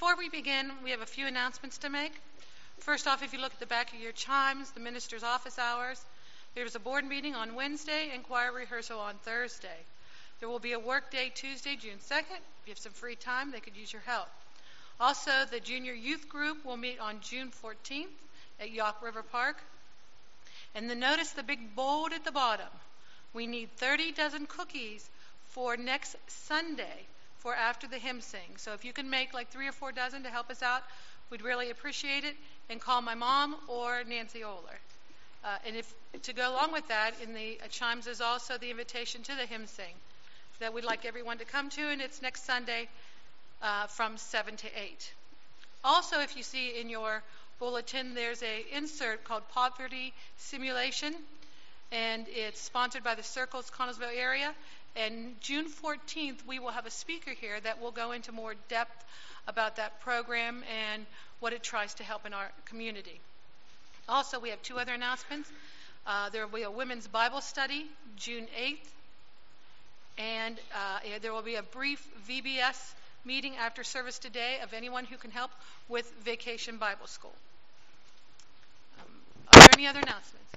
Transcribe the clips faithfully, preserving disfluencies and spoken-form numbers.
Before we begin, we have a few announcements to make. First off, if you look at the back of your chimes, the minister's office hours, there's a board meeting on Wednesday and choir rehearsal on Thursday. There will be a work day Tuesday, June second. If you have some free time, they could use your help. Also, the junior youth group will meet on June fourteenth at Yawk River Park. And then notice the big bold at the bottom. We need thirty dozen cookies for next Sunday for after the hymn sing. So if you can make like three or four dozen to help us out, we'd really appreciate it. And call my mom or Nancy Oler. Uh, and if to go along with that, in the uh, chimes is also the invitation to the hymn sing that we'd like everyone to come to, and it's next Sunday uh, from seven to eight. Also, if you see in your bulletin, there's a insert called Poverty Simulation, and it's sponsored by the Circles Connellsville area. And June fourteenth, we will have a speaker here that will go into more depth about that program and what it tries to help in our community. Also, we have two other announcements. Uh, there will be a women's Bible study June eighth, and uh, there will be a brief V B S meeting after service today of anyone who can help with Vacation Bible School. Um, are there any other announcements?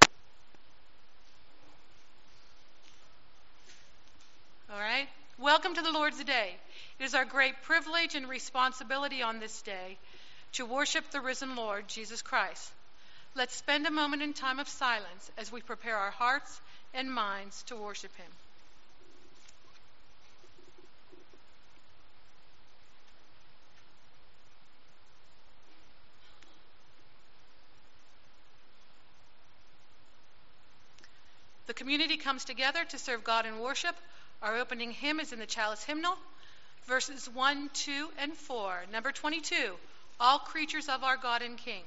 All right. Welcome to the Lord's Day. It is our great privilege and responsibility on this day to worship the risen Lord, Jesus Christ. Let's spend a moment in time of silence as we prepare our hearts and minds to worship him. The community comes together to serve God in worship. Our opening hymn is in the Chalice Hymnal, verses one, two, and four. Number twenty-two, All Creatures of Our God and King.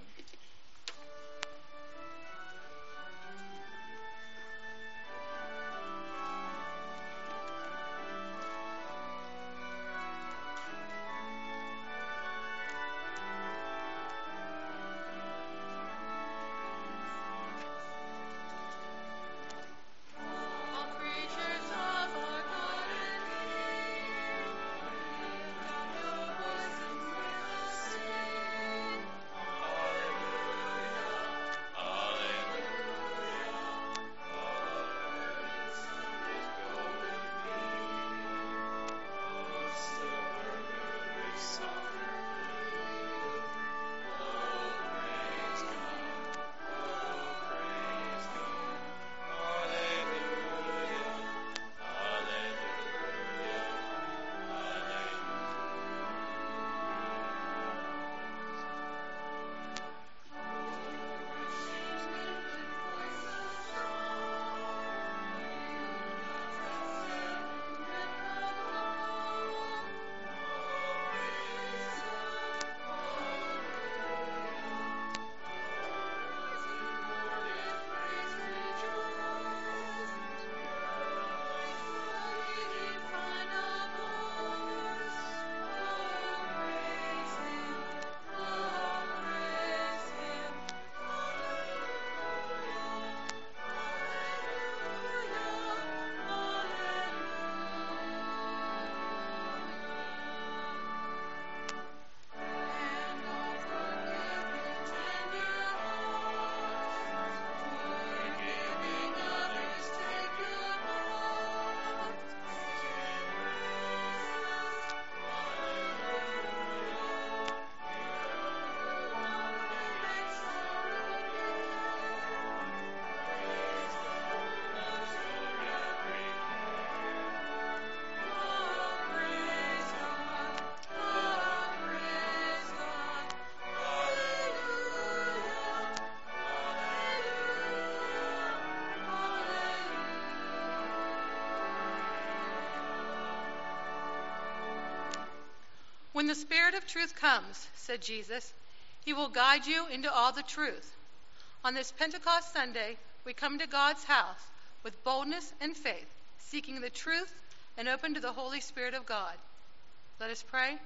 When the Spirit of truth comes, said Jesus, he will guide you into all the truth. On this Pentecost Sunday, we come to God's house with boldness and faith, seeking the truth and open to the Holy Spirit of God. Let us pray.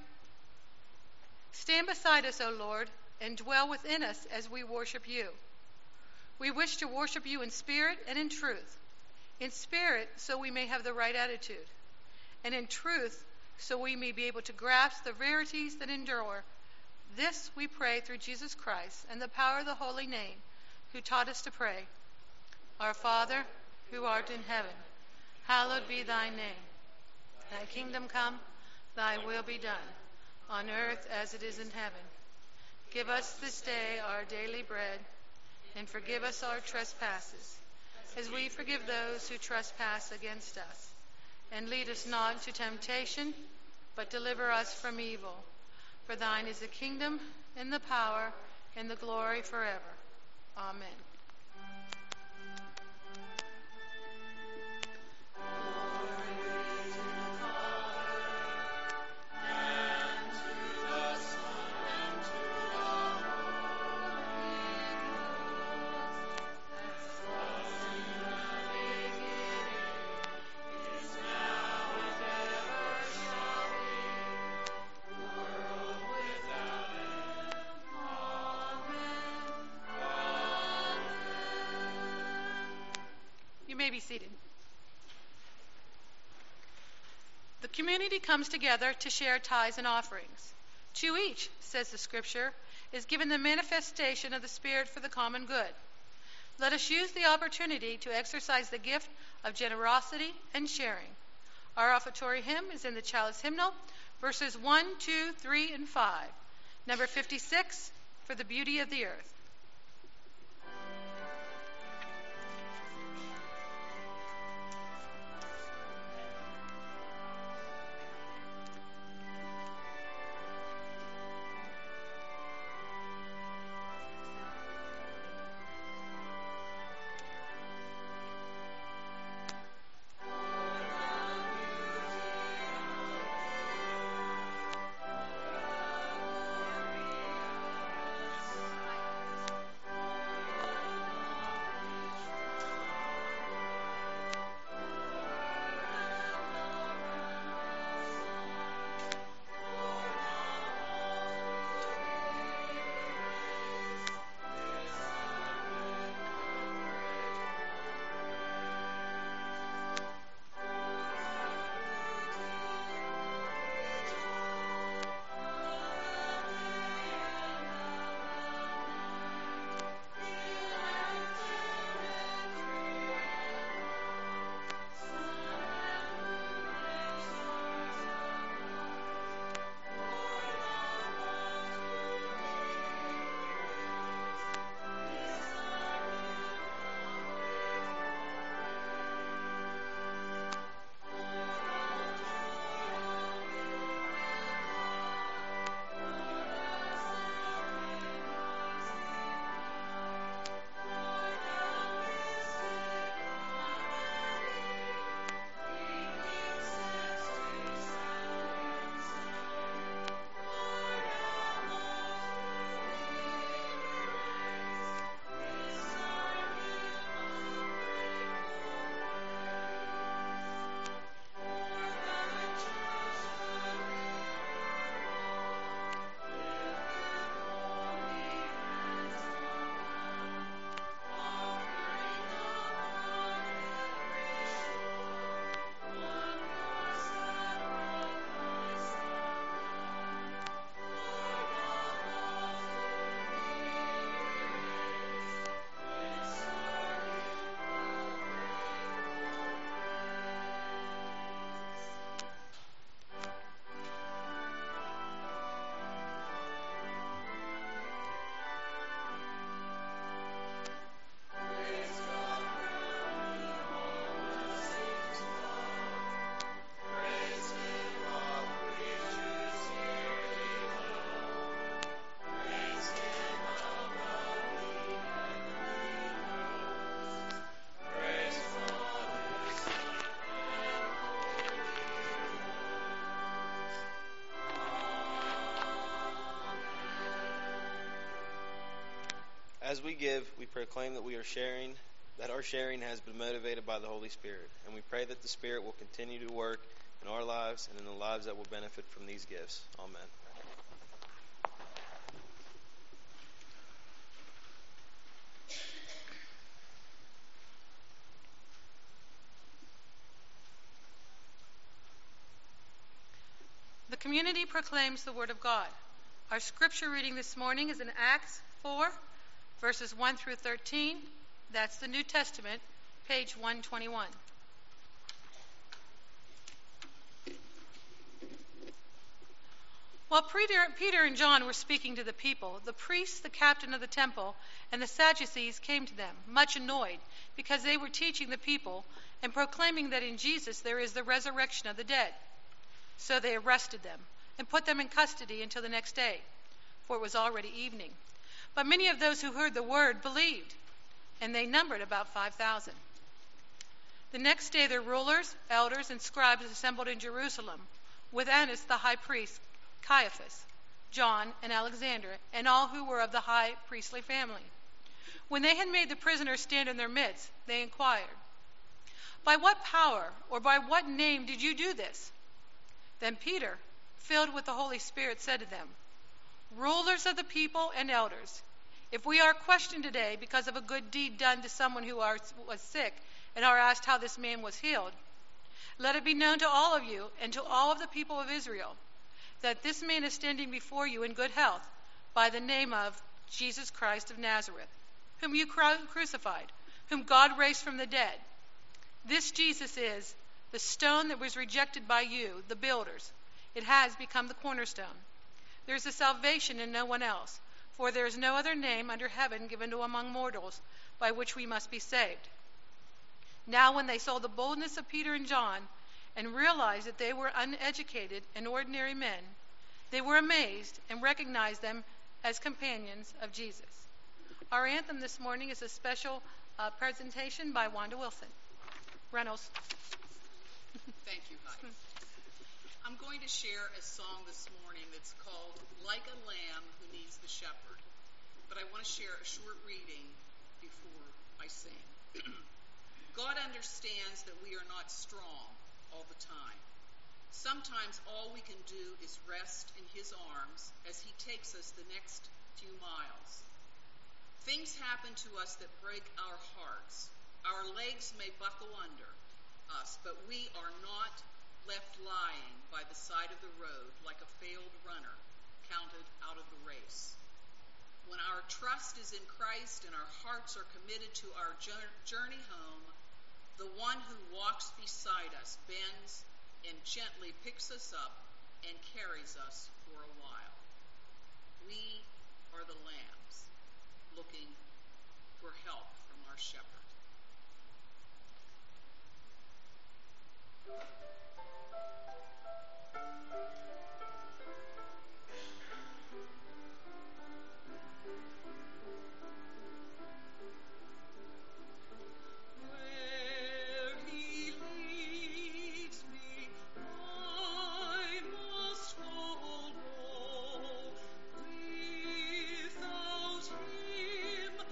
Stand beside us, O Lord, and dwell within us as we worship you. We wish to worship you in spirit and in truth. In spirit, so we may have the right attitude, and in truth, so we may be able to grasp the rarities that endure This we pray through Jesus Christ and the power of the holy name, who taught us to pray. Our Father, who art in heaven, hallowed be thy name. Thy kingdom come, thy will be done, on earth as it is in heaven. Give us this day our daily bread, and forgive us our trespasses, as we forgive those who trespass against us. And lead us not into temptation, but deliver us from evil. For thine is the kingdom, and the power, and the glory forever. Amen. Be seated. The community comes together to share tithes and offerings. To each, says the scripture, is given the manifestation of the Spirit for the common good. Let us use the opportunity to exercise the gift of generosity and sharing. Our offertory hymn is in the Chalice Hymnal, verses one, two, three, and five. Number fifty-six, For the Beauty of the Earth. As we give, we proclaim that we are sharing, that our sharing has been motivated by the Holy Spirit. And we pray that the Spirit will continue to work in our lives and in the lives that will benefit from these gifts. Amen. The community proclaims the Word of God. Our scripture reading this morning is in Acts four, verses one through thirteen. That's the New Testament, page one twenty-one. While Peter and John were speaking to the people, the priests, the captain of the temple, and the Sadducees came to them, much annoyed, because they were teaching the people and proclaiming that in Jesus there is the resurrection of the dead. So they arrested them and put them in custody until the next day, for it was already evening. But many of those who heard the word believed, and they numbered about five thousand. The next day their rulers, elders, and scribes assembled in Jerusalem, with Annas the high priest, Caiaphas, John, and Alexander, and all who were of the high priestly family. When they had made the prisoners stand in their midst, they inquired, "By what power or by what name did you do this?" Then Peter, filled with the Holy Spirit, said to them, "Rulers of the people and elders, if we are questioned today because of a good deed done to someone who was sick and are asked how this man was healed, let it be known to all of you and to all of the people of Israel that this man is standing before you in good health by the name of Jesus Christ of Nazareth, whom you crucified, whom God raised from the dead. This Jesus is the stone that was rejected by you, the builders. It has become the cornerstone. There is a salvation in no one else, for there is no other name under heaven given to among mortals by which we must be saved." Now when they saw the boldness of Peter and John and realized that they were uneducated and ordinary men, they were amazed and recognized them as companions of Jesus. Our anthem this morning is a special uh, presentation by Wanda Wilson. Reynolds. Thank you, Heidi. I'm going to share a song this morning that's called "Like a Lamb Who Needs the Shepherd," but I want to share a short reading before I sing. God understands that we are not strong all the time. Sometimes all we can do is rest in his arms as he takes us the next few miles. Things happen to us that break our hearts. Our legs may buckle under us, but we are not left lying by the side of the road like a failed runner counted out of the race. When our trust is in Christ and our hearts are committed to our journey home, the one who walks beside us bends and gently picks us up and carries us for a while. We are the lambs looking for help from our shepherd. Him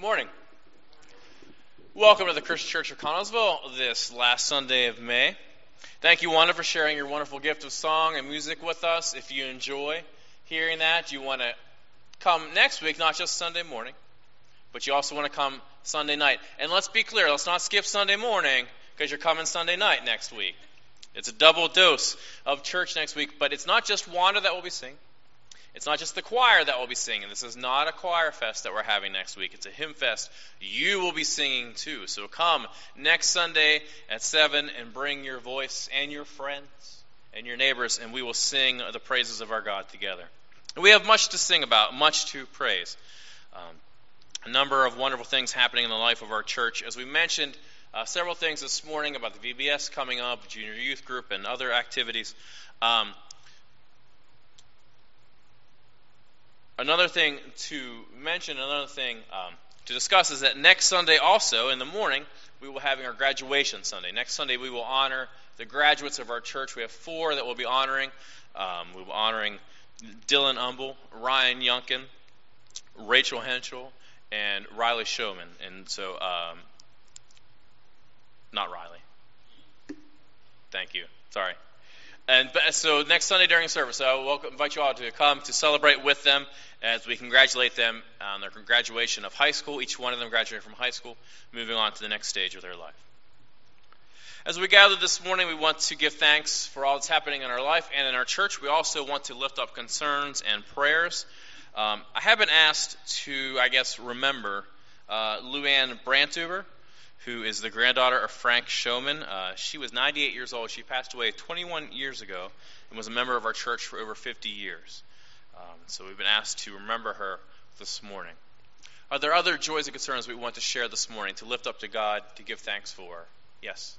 morning. Welcome to the Christian Church of Connellsville this last Sunday of May. Thank you, Wanda, for sharing your wonderful gift of song and music with us. If you enjoy hearing that, you want to come next week, not just Sunday morning, but you also want to come Sunday night. And let's be clear, let's not skip Sunday morning because you're coming Sunday night next week. It's a double dose of church next week, but it's not just Wanda that will be singing. It's not just the choir that will be singing. This is not a choir fest that we're having next week. It's a hymn fest. You will be singing too. So come next Sunday at seven and bring your voice and your friends and your neighbors, and we will sing the praises of our God together. And we have much to sing about, much to praise. Um, a number of wonderful things happening in the life of our church. As we mentioned, uh, several things this morning about the V B S coming up, junior youth group, and other activities. Um, Another thing to mention, another thing um, to discuss is that next Sunday also, in the morning, we will be having our graduation Sunday. Next Sunday, we will honor the graduates of our church. We have four that we'll be honoring. Um, we'll be honoring Dylan Umble, Ryan Yunkin, Rachel Henschel, and Riley Showman. And so, um, not Riley. Thank you. Sorry. And so next Sunday during service, I will welcome, invite you all to come to celebrate with them as we congratulate them on their graduation of high school, each one of them graduating from high school, moving on to the next stage of their life. As we gather this morning, we want to give thanks for all that's happening in our life and in our church. We also want to lift up concerns and prayers. Um, I have been asked to, I guess, remember uh, Luann Brantuber, who is the granddaughter of Frank Showman. Uh, she was ninety-eight years old. She passed away twenty-one years ago and was a member of our church for over fifty years. Um, so we've been asked to remember her this morning. Are there other joys and concerns we want to share this morning, to lift up to God, to give thanks for? Yes?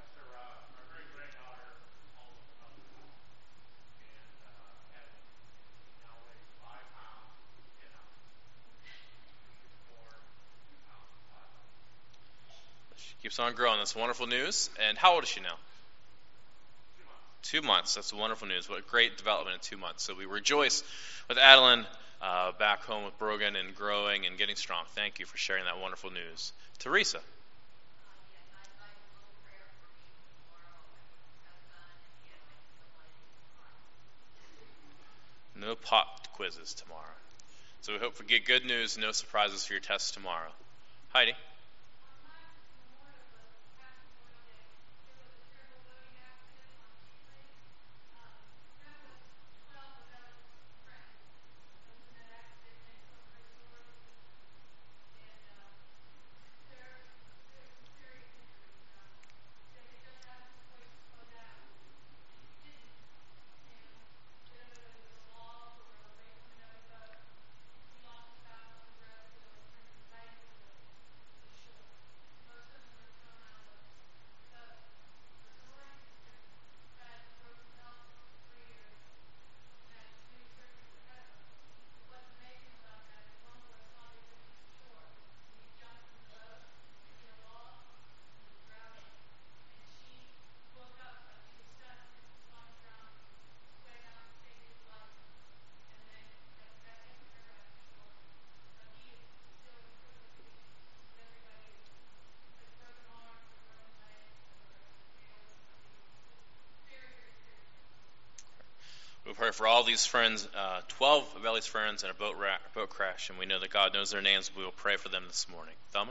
Keeps on growing. That's wonderful news. And how old is she now? Two months. Two months. That's wonderful news. What a great development in two months. So we rejoice with Adeline uh, back home with Brogan and growing and getting strong. Thank you for sharing that wonderful news. Teresa. No pop quizzes tomorrow. So we hope we get good news, no surprises for your tests tomorrow. Heidi. We pray for all these friends, uh, twelve of Ellie's friends in a boat, ra- boat crash, and we know that God knows their names. We will pray for them this morning. Thelma?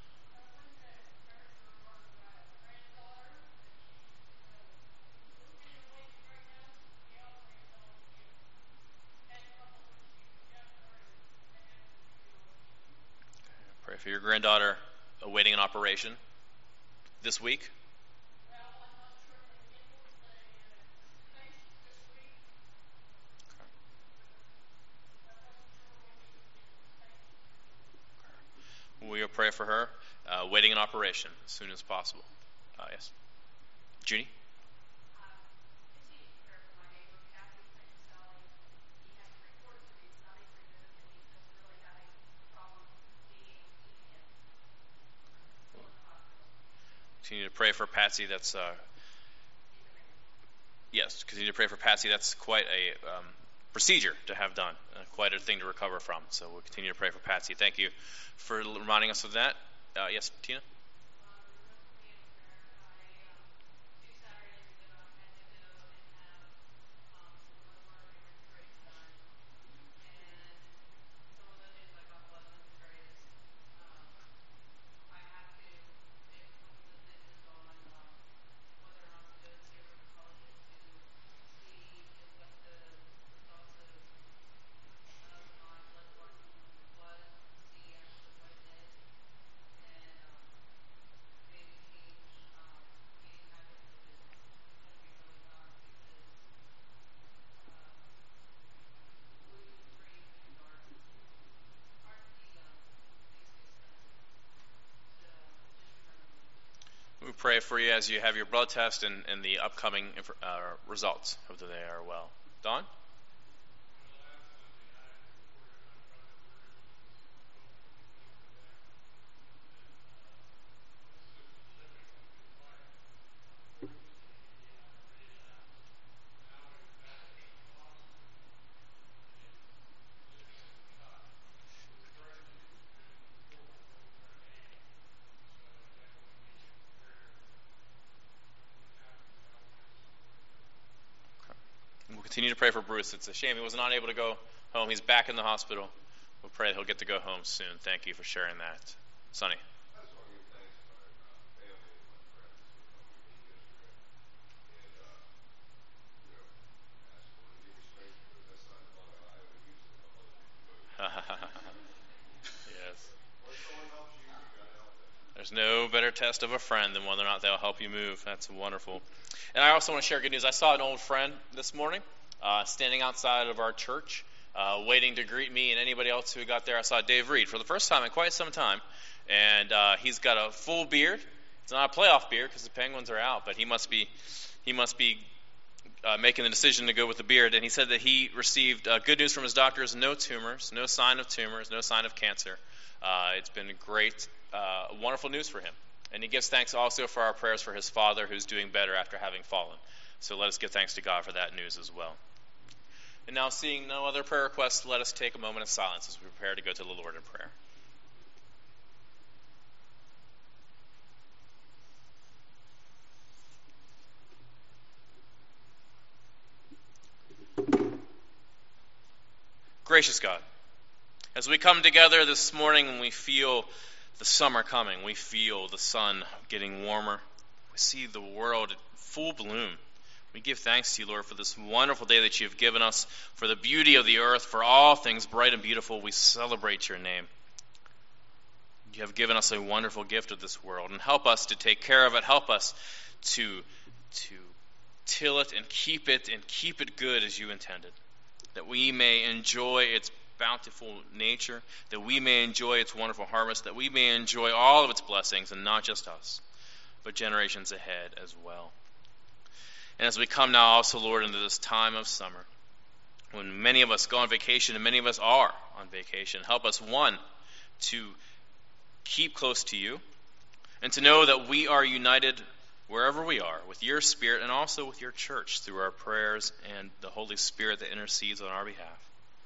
Pray for your granddaughter awaiting an operation this week. We will pray for her, uh, waiting an operation as soon as possible. Uh, yes. Judy? Continue to pray for Patsy. That's uh, yes. Continue to pray for Patsy. That's quite a um, procedure to have done. Uh, quite a thing to recover from. So we'll continue to pray for Patsy. Thank you for reminding us of that. Uh, yes, Tina? We pray for you as you have your blood test and, and the upcoming uh, results. Hope that they are well. Don? Continue to pray for Bruce. It's a shame he was not able to go home. He's back in the hospital. We'll pray that he'll get to go home soon. Thank you for sharing that. Sonny. I just want to give thanks to my uh, family and my friends who come to me yesterday. And, uh, you know, ask for the strength because that's not the one I would use it. Yes. When someone helps you, you got to help them. There's no better test of a friend than whether or not they'll help you move. That's wonderful. And I also want to share good news. I saw an old friend this morning uh, standing outside of our church, uh, waiting to greet me and anybody else who got there. I saw Dave Reed for the first time in quite some time, and uh, he's got a full beard. It's not a playoff beard because the Penguins are out, but he must be he must be uh, making the decision to go with the beard. And he said that he received uh, good news from his doctors: no tumors, no sign of tumors, no sign of cancer. Uh, it's been great, uh, wonderful news for him. And he gives thanks also for our prayers for his father, who's doing better after having fallen. So let us give thanks to God for that news as well. And now, seeing no other prayer requests, let us take a moment of silence as we prepare to go to the Lord in prayer. Gracious God, as we come together this morning and we feel the summer coming, we feel the sun getting warmer, we see the world in full bloom. We give thanks to you, Lord, for this wonderful day that you have given us, for the beauty of the earth, for all things bright and beautiful. We celebrate your name. You have given us a wonderful gift of this world, and help us to take care of it. Help us to, to till it and keep it and keep it good as you intended, that we may enjoy its bountiful nature, that we may enjoy its wonderful harvest, that we may enjoy all of its blessings, and not just us, but generations ahead as well. And as we come now also, Lord, into this time of summer, when many of us go on vacation, and many of us are on vacation, help us, one, to keep close to you, and to know that we are united wherever we are with your Spirit and also with your church through our prayers and the Holy Spirit that intercedes on our behalf.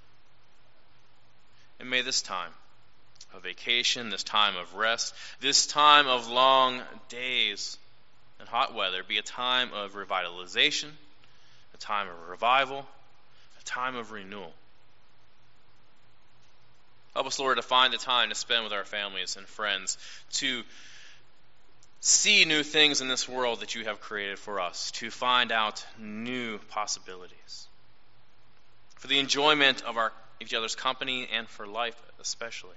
And may this time of vacation, this time of rest, this time of long days and hot weather be a time of revitalization, a time of revival, a time of renewal. Help us, Lord, to find the time to spend with our families and friends, to see new things in this world that you have created for us, to find out new possibilities, for the enjoyment of our each other's company and for life especially.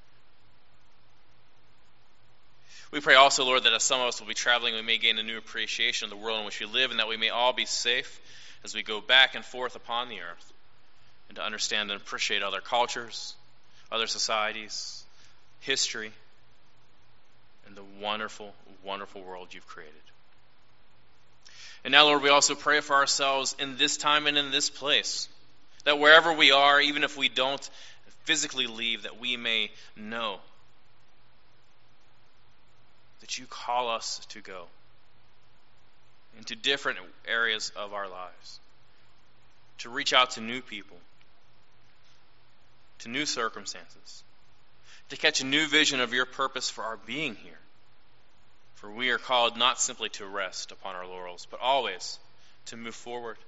We pray also, Lord, that as some of us will be traveling, we may gain a new appreciation of the world in which we live, and that we may all be safe as we go back and forth upon the earth, and to understand and appreciate other cultures, other societies, history, and the wonderful, wonderful world you've created. And now, Lord, we also pray for ourselves in this time and in this place, that wherever we are, even if we don't physically leave, that we may know that you call us to go into different areas of our lives. to reach out to new people, to new circumstances, to catch a new vision of your purpose for our being here. For we are called not simply to rest upon our laurels, but always to move forward,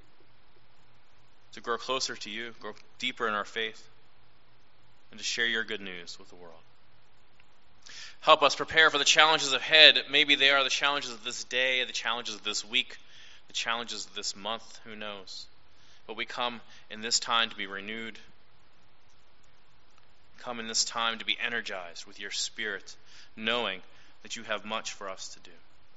to grow closer to you, grow deeper in our faith, and to share your good news with the world. Help us prepare for the challenges ahead. Maybe they are the challenges of this day, the challenges of this week, the challenges of this month, who knows. But we come in this time to be renewed. Come in this time to be energized with your Spirit, knowing that you have much for us to do.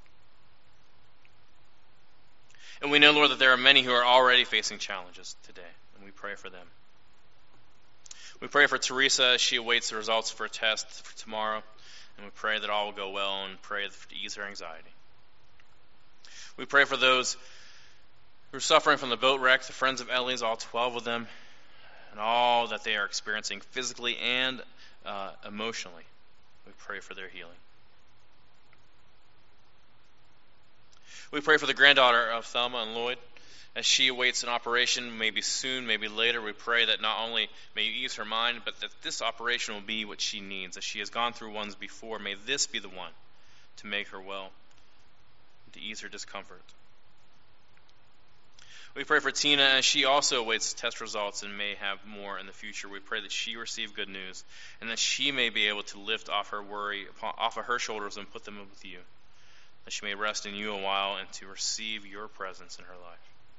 And we know, Lord, that there are many who are already facing challenges today, and we pray for them. We pray for Teresa as she awaits the results of her test for tomorrow, and we pray that all will go well and pray to ease her anxiety. We pray for those who are suffering from the boat wreck, the friends of Ellie's, all twelve of them, and all that they are experiencing physically and uh, emotionally. We pray for their healing. We pray for the granddaughter of Thelma and Lloyd as she awaits an operation, maybe soon, maybe later. We pray that not only may you ease her mind, but that this operation will be what she needs. As she has gone through ones before, may this be the one to make her well, to ease her discomfort. We pray for Tina as she also awaits test results and may have more in the future. We pray that she receive good news and that she may be able to lift off her worry, off of her shoulders and put them with you. That she may rest in you a while and to receive your presence in her life.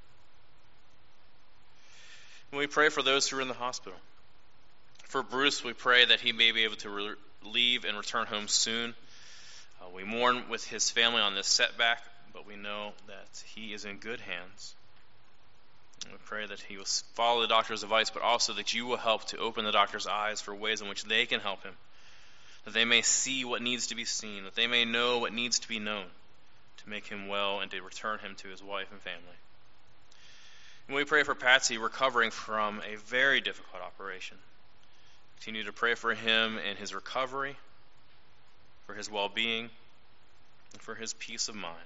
And we pray for those who are in the hospital. For Bruce, we pray that he may be able to re- leave and return home soon. Uh, we mourn with his family on this setback, but we know that he is in good hands. And we pray that he will follow the doctor's advice, but also that you will help to open the doctor's eyes for ways in which they can help him. That they may see what needs to be seen, that they may know what needs to be known to make him well and to return him to his wife and family. And we pray for Patsy recovering from a very difficult operation. Continue to pray for him in his recovery, for his well-being, and for his peace of mind.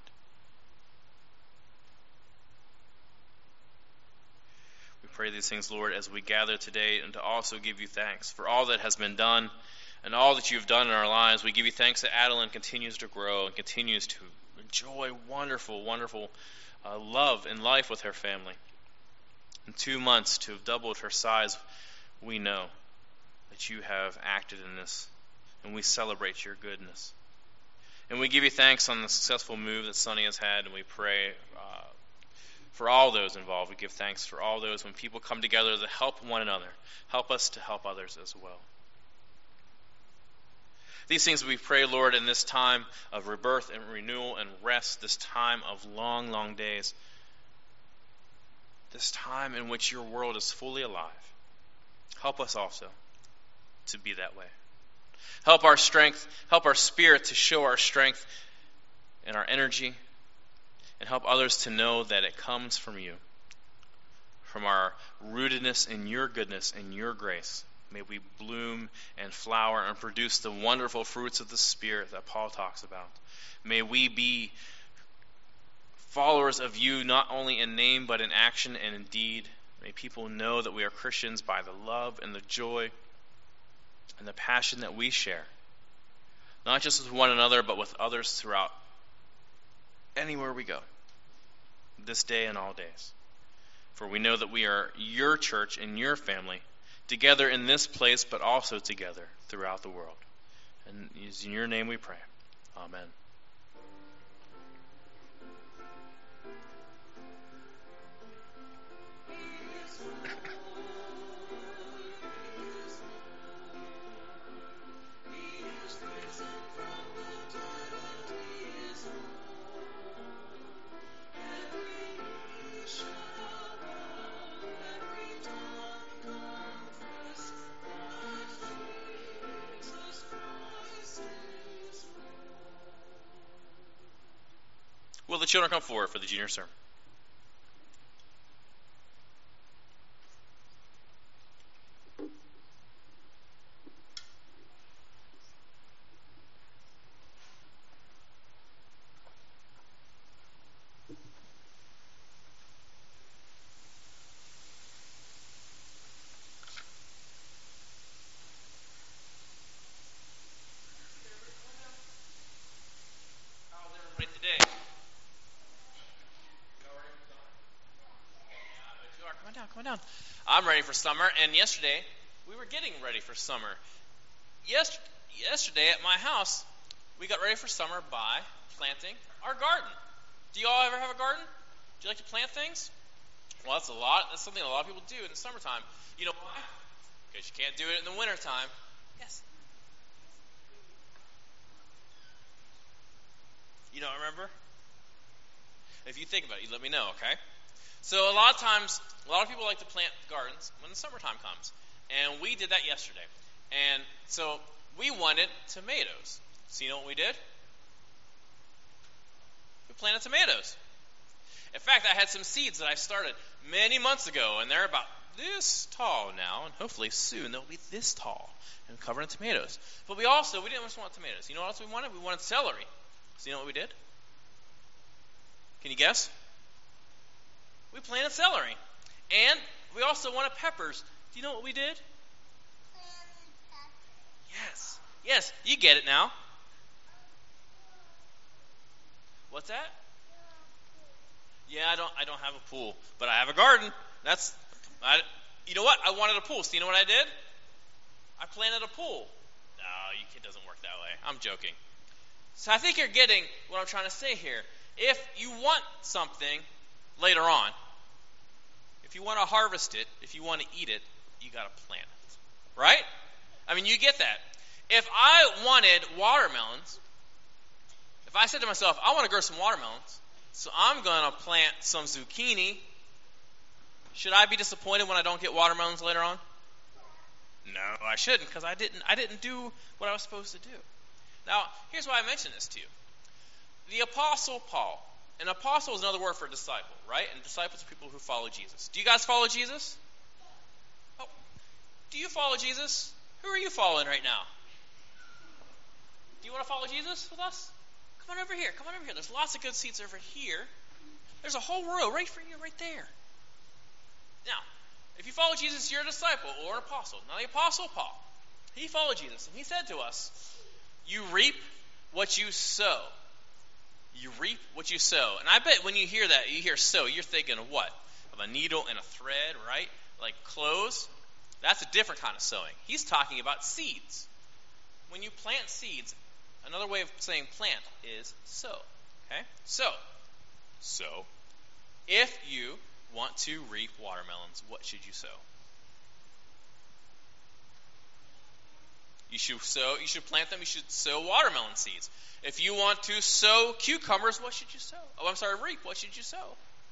We pray these things, Lord, as we gather today, and to also give you thanks for all that has been done and all that you've done in our lives. We give you thanks that Adeline continues to grow and continues to enjoy wonderful, wonderful uh, love and life with her family. In two months, to have doubled her size, we know that you have acted in this, and we celebrate your goodness. And we give you thanks on the successful move that Sonny has had, and we pray uh, for all those involved. We give thanks for all those when people come together to help one another. Help us to help others as well. These things we pray, Lord, in this time of rebirth and renewal and rest, this time of long, long days, this time in which your world is fully alive. Help us also to be that way. Help our strength, help our spirit to show our strength and our energy, and help others to know that it comes from you, from our rootedness in your goodness and your grace. May we bloom and flower and produce the wonderful fruits of the Spirit that Paul talks about. May we be followers of you not only in name but in action and in deed. May people know that we are Christians by the love and the joy and the passion that we share, not just with one another but with others throughout anywhere we go, this day and all days. For we know that we are your church and your family, together in this place, but also together throughout the world. And it is in your name we pray. Amen. Will the children come forward for the junior sermon? on down, come on down. I'm ready for summer, and yesterday we were getting ready for summer. Yes, yesterday at my house, we got ready for summer by planting our garden. Do you all ever have a garden? Do you like to plant things? Well, that's a lot. That's something a lot of people do in the summertime. You know why? Because you can't do it in the wintertime. Yes. You don't remember? If you think about it, you let me know, okay? So a lot of times, a lot of people like to plant gardens when the summertime comes. And we did that yesterday. And so we wanted tomatoes. So you know what we did? We planted tomatoes. In fact, I had some seeds that I started many months ago, and they're about this tall now, and hopefully soon they'll be this tall and covered in tomatoes. But we also, we didn't just want tomatoes. You know what else we wanted? We wanted celery. So you know what we did? Can you guess? We planted celery. And we also wanted peppers. Do you know what we did? Yes. Yes, you get it now. What's that? Yeah, I don't I don't have a pool, but I have a garden. That's I, you know what? I wanted a pool. So you know what I did? I planted a pool. No, it doesn't work that way. I'm joking. So I think you're getting what I'm trying to say here. If you want something later on, if you want to harvest it, if you want to eat it, you got to plant it. Right? I mean, you get that. If I wanted watermelons, if I said to myself, I want to grow some watermelons, so I'm going to plant some zucchini, should I be disappointed when I don't get watermelons later on? No, I shouldn't, because I didn't I didn't do what I was supposed to do. Now, here's why I mention this to you. The Apostle Paul. An apostle is another word for disciple, right? And disciples are people who follow Jesus. Do you guys follow Jesus? Oh, do you follow Jesus? Who are you following right now? Do you want to follow Jesus with us? Come on over here. Come on over here. There's lots of good seats over here. There's a whole row right for you right there. Now, if you follow Jesus, you're a disciple or an apostle. Now, the Apostle Paul, he followed Jesus, and he said to us, you reap what you sow. You reap what you sow. And I bet when you hear that, you hear sow, you're thinking of what? Of a needle and a thread, right? Like clothes. That's a different kind of sowing. He's talking about seeds. When you plant seeds, another way of saying plant is sow. Okay? So, so, if you want to reap watermelons, what should you sow? You should sow, you should plant them, you should sow watermelon seeds. If you want to sow cucumbers, what should you sow? Oh, I'm sorry, reap, what should you sow?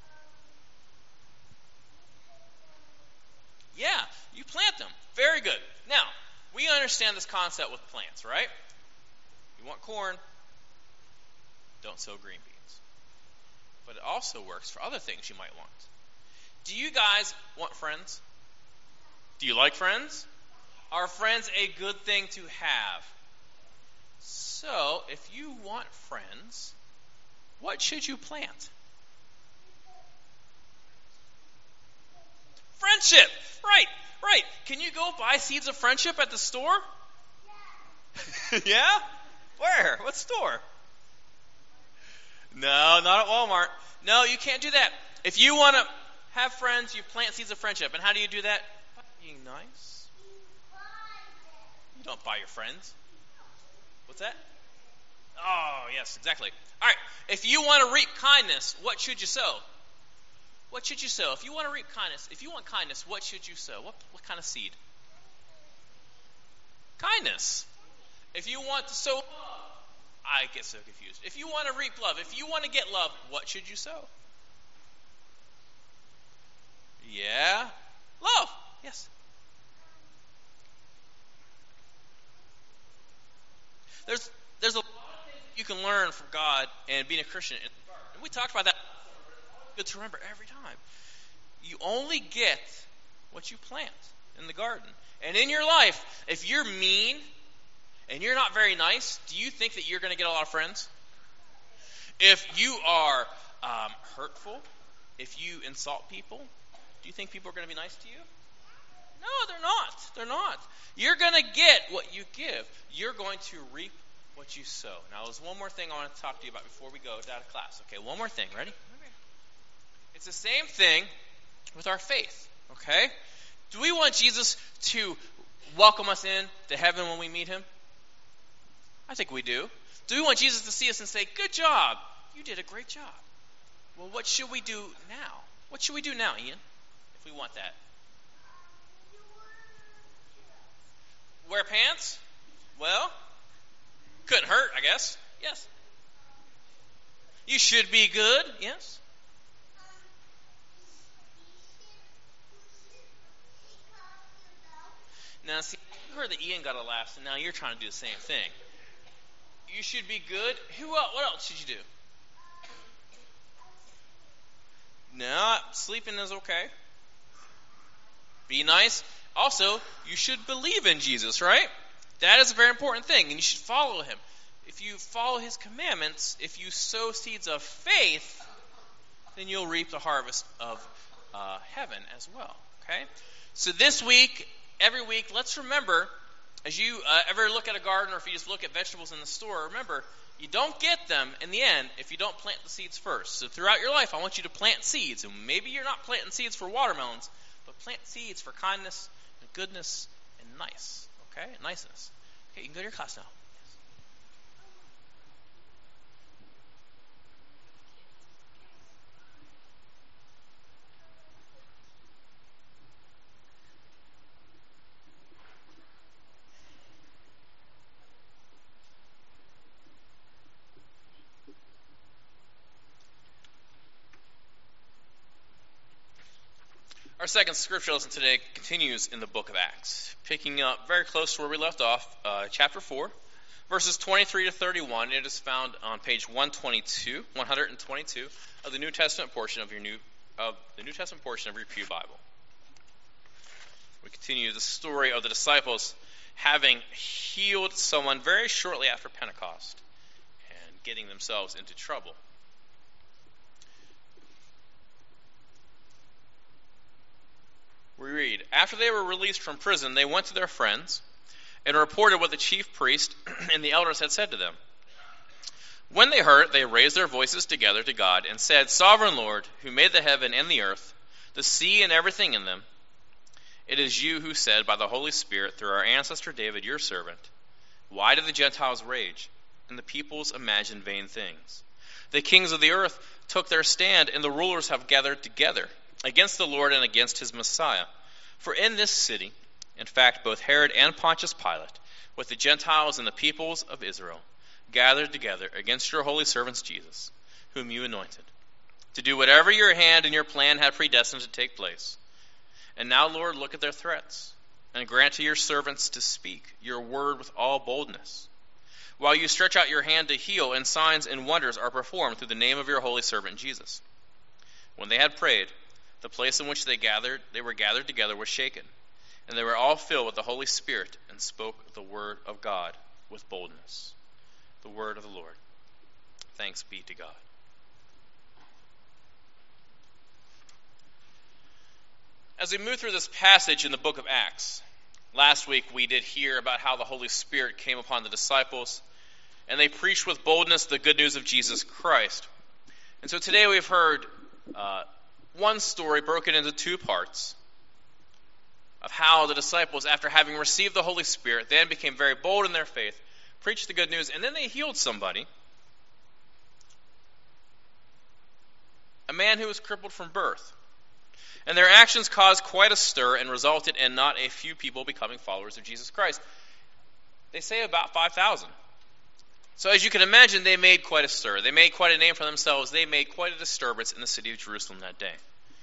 Yeah, you plant them. Very good. Now, we understand this concept with plants, right? You want corn, don't sow green beans. But it also works for other things you might want. Do you guys want friends? Do you like friends? Are friends a good thing to have? So, if you want friends, what should you plant? Friendship! Right, right. Can you go buy seeds of friendship at the store? Yeah? Yeah? Where? What store? No, not at Walmart. No, you can't do that. If you want to have friends, you plant seeds of friendship. And how do you do that? By being nice. You don't buy your friends. What's that? Oh, yes, exactly. All right, if you want to reap kindness, what should you sow? What should you sow? If you want to reap kindness, if you want kindness, what should you sow? What, what kind of seed? Kindness. If you want to sow love, I get so confused. If you want to reap love, if you want to get love, what should you sow? Yeah, love. Yes. There's there's a lot of things you can learn from God and being a Christian. And we talked about that. Good to remember every time. You only get what you plant in the garden. And in your life, if you're mean and you're not very nice, do you think that you're going to get a lot of friends? If you are um, hurtful, if you insult people, do you think people are going to be nice to you? No, they're not. They're not. You're going to get what you give. You're going to reap what you sow. Now, there's one more thing I want to talk to you about before we go out of class. Okay, one more thing. Ready? It's the same thing with our faith. Okay? Do we want Jesus to welcome us in to heaven when we meet him? I think we do. Do we want Jesus to see us and say, good job, you did a great job? Well, what should we do now? What should we do now, Ian, if we want that? Wear pants? Well, couldn't hurt, I guess. Yes. You should be good. Yes. Now, see, you heard that Ian got a laugh, so now you're trying to do the same thing. You should be good. Who else? What else should you do? No, sleeping is okay. Be nice. Also, you should believe in Jesus, right? That is a very important thing, and you should follow him. If you follow his commandments, if you sow seeds of faith, then you'll reap the harvest of uh, heaven as well. Okay? So this week, every week, let's remember, as you uh, ever look at a garden, or if you just look at vegetables in the store, remember, you don't get them in the end if you don't plant the seeds first. So throughout your life, I want you to plant seeds. And maybe you're not planting seeds for watermelons, but plant seeds for kindness and goodness and nice. Okay? Niceness. Okay, you can go to your class now. Our second scripture lesson today continues in the book of Acts, picking up very close to where we left off, uh, chapter four, verses twenty-three to thirty-one. It is found on page one twenty-two, one twenty-two of the New Testament portion of your new of the New Testament portion of your Pew Bible. We continue the story of the disciples having healed someone very shortly after Pentecost and getting themselves into trouble. We read, after they were released from prison, they went to their friends and reported what the chief priest and the elders had said to them. When they heard it, they raised their voices together to God and said, Sovereign Lord, who made the heaven and the earth, the sea and everything in them, it is you who said by the Holy Spirit through our ancestor David, your servant, why do the Gentiles rage and the peoples imagine vain things? The kings of the earth took their stand, and the rulers have gathered together against the Lord and against his Messiah. For in this city, in fact, both Herod and Pontius Pilate, with the Gentiles and the peoples of Israel, gathered together against your holy servants Jesus, whom you anointed, to do whatever your hand and your plan had predestined to take place. And now, Lord, look at their threats, and grant to your servants to speak your word with all boldness, while you stretch out your hand to heal, and signs and wonders are performed through the name of your holy servant Jesus. When they had prayed, the place in which they gathered, they were gathered together was shaken, and they were all filled with the Holy Spirit and spoke the word of God with boldness. The word of the Lord. Thanks be to God. As we move through this passage in the book of Acts, last week we did hear about how the Holy Spirit came upon the disciples, and they preached with boldness the good news of Jesus Christ. And so today we've heard uh, one story broken into two parts of how the disciples, after having received the Holy Spirit, then became very bold in their faith, preached the good news, and then they healed somebody, a man who was crippled from birth. And their actions caused quite a stir and resulted in not a few people becoming followers of Jesus Christ. They say about five thousand. So as you can imagine, they made quite a stir. They made quite a name for themselves. They made quite a disturbance in the city of Jerusalem that day.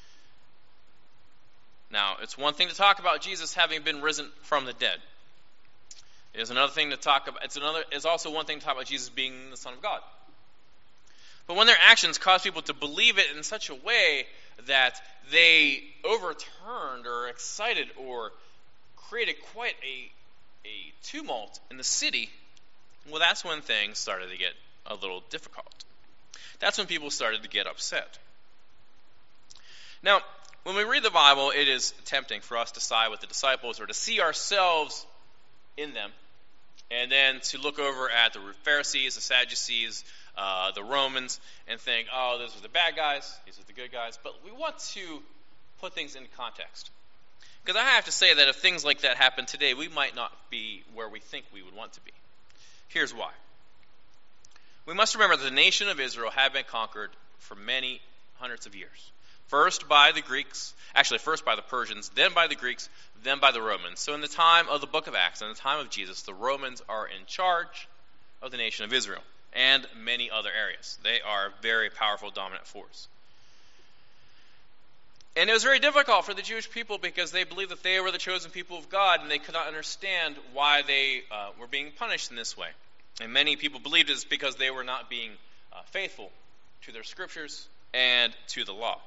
Now, it's one thing to talk about Jesus having been risen from the dead. It is another thing to talk about. It's another. It's also one thing to talk about Jesus being the Son of God. But when their actions caused people to believe it in such a way that they overturned or excited or created quite a a tumult in the city, well, that's when things started to get a little difficult. That's when people started to get upset. Now, when we read the Bible, it is tempting for us to side with the disciples or to see ourselves in them, and then to look over at the Pharisees, the Sadducees, uh, the Romans, and think, oh, those are the bad guys, these are the good guys. But we want to put things in context. Because I have to say that if things like that happen today, we might not be where we think we would want to be. Here's why. We must remember that the nation of Israel had been conquered for many hundreds of years. First by the Greeks, actually first by the Persians, then by the Greeks, then by the Romans. So in the time of the book of Acts, in the time of Jesus, the Romans are in charge of the nation of Israel and many other areas. They are a very powerful, dominant force. And it was very difficult for the Jewish people because they believed that they were the chosen people of God, and they could not understand why they uh, were being punished in this way. And many people believed it's because they were not being uh, faithful to their scriptures and to the law.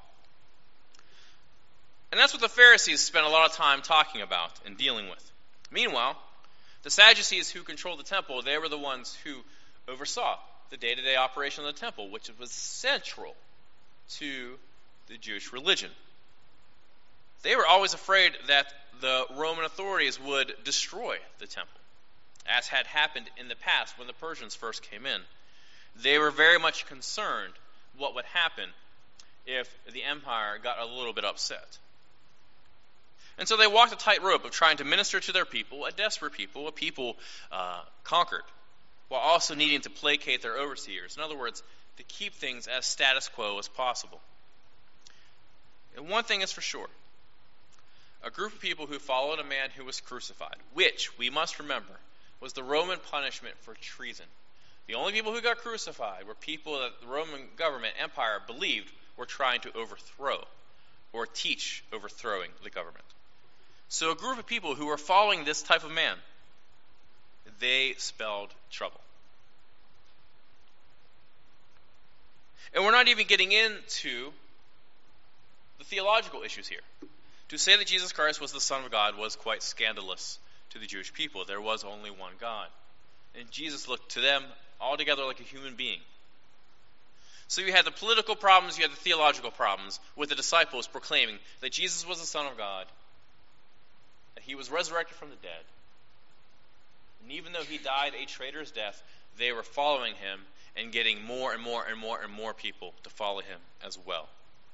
And that's what the Pharisees spent a lot of time talking about and dealing with. Meanwhile, the Sadducees who controlled the temple, they were the ones who oversaw the day-to-day operation of the temple, which was central to the Jewish religion. They were always afraid that the Roman authorities would destroy the temple, as had happened in the past when the Persians first came in. They were very much concerned what would happen if the empire got a little bit upset. And so they walked a tightrope of trying to minister to their people, a desperate people, a people uh, conquered, while also needing to placate their overseers. In other words, to keep things as status quo as possible. And one thing is for sure. A group of people who followed a man who was crucified, which, we must remember, was the Roman punishment for treason. The only people who got crucified were people that the Roman government, empire, believed were trying to overthrow or teach overthrowing the government. So a group of people who were following this type of man, they spelled trouble. And we're not even getting into the theological issues here. To say that Jesus Christ was the Son of God was quite scandalous to the Jewish people. There was only one God. And Jesus looked to them altogether like a human being. So you had the political problems, you had the theological problems, with the disciples proclaiming that Jesus was the Son of God, that he was resurrected from the dead. And even though he died a traitor's death, they were following him and getting more and more and more and more people to follow him as well.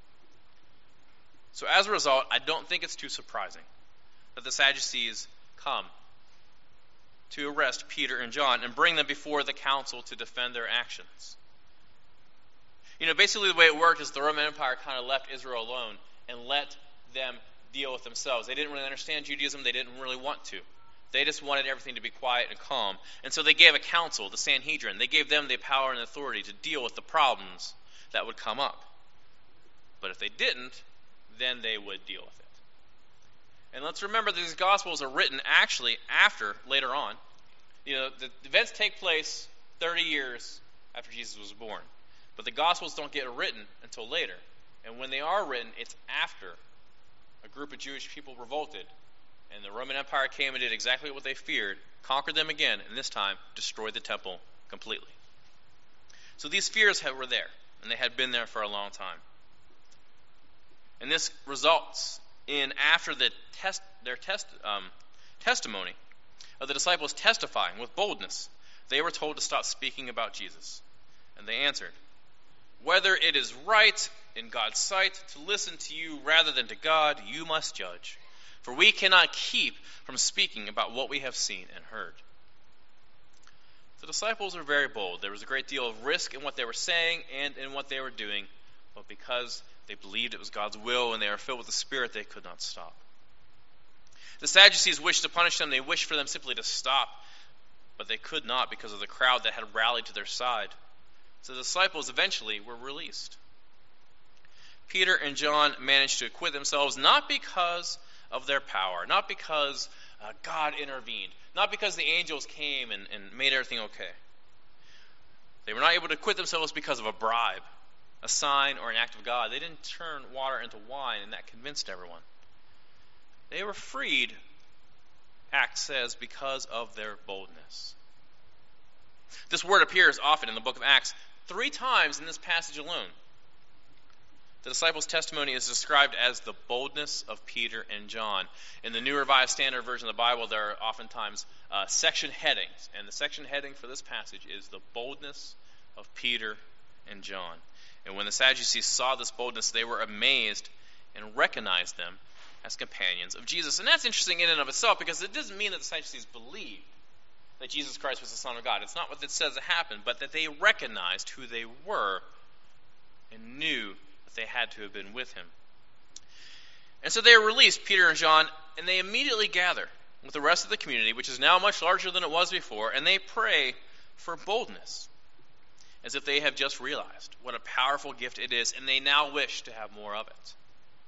So as a result, I don't think it's too surprising that the Sadducees come to arrest Peter and John and bring them before the council to defend their actions. You know, basically the way it worked is the Roman Empire kind of left Israel alone and let them deal with themselves. They didn't really understand Judaism. They didn't really want to. They just wanted everything to be quiet and calm. And so they gave a council, the Sanhedrin. They gave them the power and authority to deal with the problems that would come up. But if they didn't, then they would deal with it. And let's remember that these Gospels are written actually after, later on. You know, the events take place thirty years after Jesus was born. But the Gospels don't get written until later. And when they are written, it's after a group of Jewish people revolted. And the Roman Empire came and did exactly what they feared, conquered them again, and this time destroyed the temple completely. So these fears were there, and they had been there for a long time. And this results in, after the test, their test, um, testimony of the disciples testifying with boldness, they were told to stop speaking about Jesus. And they answered, "Whether it is right in God's sight to listen to you rather than to God, you must judge. For we cannot keep from speaking about what we have seen and heard." The disciples were very bold. There was a great deal of risk in what they were saying and in what they were doing, but because they believed it was God's will and they were filled with the Spirit, they could not stop. The Sadducees wished to punish them. They wished for them simply to stop, but they could not because of the crowd that had rallied to their side. So the disciples eventually were released. Peter and John managed to acquit themselves, not because of their power, not because uh, God intervened, not because the angels came and, and made everything okay. They were not able to acquit themselves because of a bribe, a sign, or an act of God. They didn't turn water into wine, and that convinced everyone. They were freed, Acts says, because of their boldness. This word appears often in the book of Acts, three times in this passage alone. The disciples' testimony is described as the boldness of Peter and John. In the New Revised Standard Version of the Bible, there are oftentimes uh, section headings, and the section heading for this passage is the boldness of Peter and John. And when the Sadducees saw this boldness, they were amazed and recognized them as companions of Jesus. And that's interesting in and of itself, because it doesn't mean that the Sadducees believed that Jesus Christ was the Son of God. It's not what it says it happened, but that they recognized who they were and knew that they had to have been with him. And so they are released, Peter and John, and they immediately gather with the rest of the community, which is now much larger than it was before, and they pray for boldness, as if they have just realized what a powerful gift it is, and they now wish to have more of it.